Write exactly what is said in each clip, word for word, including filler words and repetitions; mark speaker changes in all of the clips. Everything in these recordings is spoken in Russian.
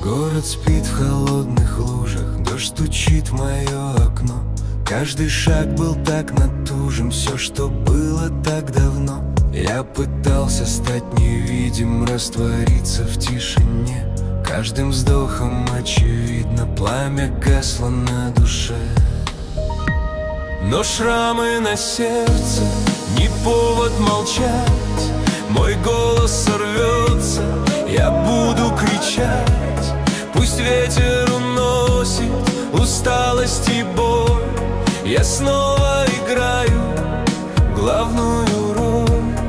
Speaker 1: Город спит в холодных лужах, дождь стучит в мое окно. Каждый шаг был так натужен, все, что было так давно. Я пытался стать невидим, раствориться в тишине. Каждым вздохом очевидно, пламя гасло на душе. Но шрамы на сердце не повод молчать. Мой голос сорвется, я буду кричать. Пусть ветер уносит усталость и боль, я снова играю главную роль.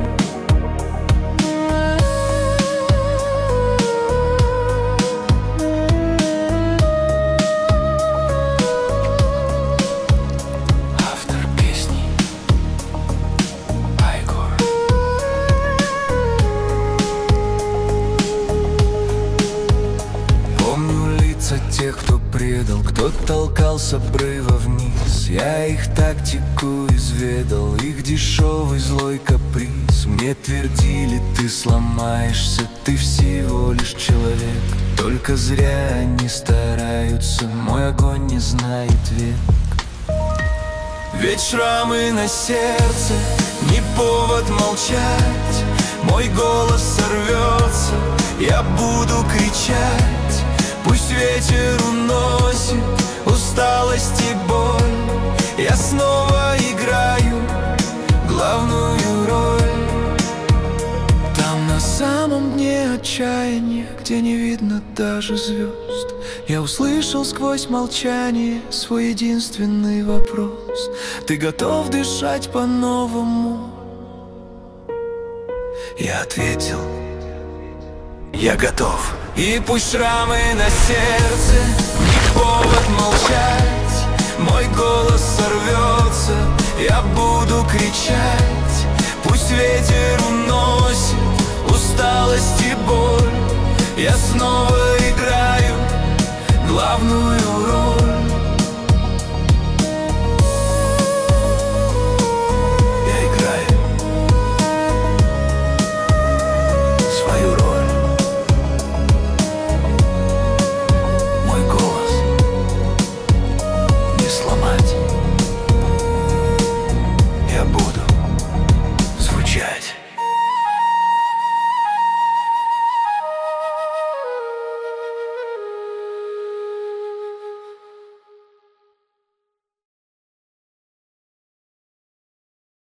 Speaker 1: Автор песни Айгор. Помню лица тех, кто предал, кто толкал с обрыва вниз. Я их тактику изведал, их дешевый злой каприз. Мне твердили, ты сломаешься, ты всего лишь человек. Только зря они стараются, мой огонь не знает век. Ведь шрамы на сердце не повод молчать. Мой голос сорвется, я буду кричать. Пусть ветер уносит усталость и боль, я снова играю главную роль. Там на самом дне отчаяния, где не видно даже звезд, я услышал сквозь молчание свой единственный вопрос: ты готов дышать по-новому? Я ответил: я готов. И пусть шрамы на сердце не повод молчать. Мой голос сорвется, я буду кричать. Пусть ветер уносит усталость и боль, я снова